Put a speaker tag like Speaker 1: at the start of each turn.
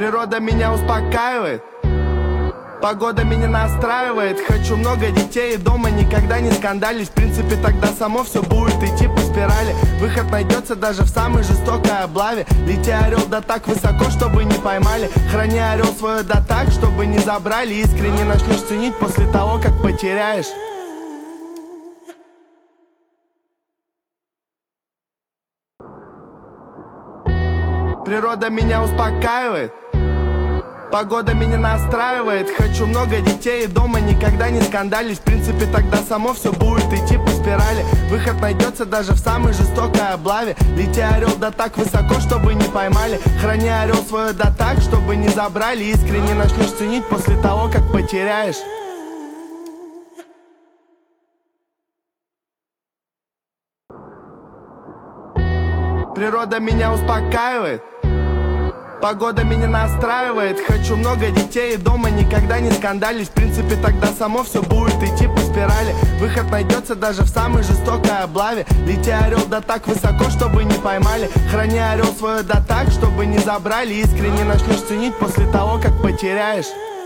Speaker 1: Природа меня успокаивает, погода меня настраивает. Хочу много детей и дома никогда не скандалить. В принципе, тогда само все будет идти по спирали. Выход найдется даже в самой жестокой облаве. Лети, орел, да так высоко, чтобы не поймали. Храни, орел, свое да так, чтобы не забрали. Искренне начнешь ценить после того, как потеряешь. Природа меня успокаивает, погода меня настраивает. Хочу много детей и дома никогда не скандалить. В принципе, тогда само все будет идти по спирали. Выход найдется даже в самой жестокой облаве. Лети, орел, да так высоко, чтобы не поймали. Храни, орел, свое да так, чтобы не забрали. Искренне начнешь ценить после того, как потеряешь. Природа меня успокаивает, погода меня настраивает. Хочу много детей и дома никогда не скандалить. В принципе, тогда само все будет идти по спирали. Выход найдется даже в самой жестокой облаве. Лети, орел, да так высоко, чтобы не поймали. Храни, орел, свое да так, чтобы не забрали. Искренне начнешь ценить после того, как потеряешь.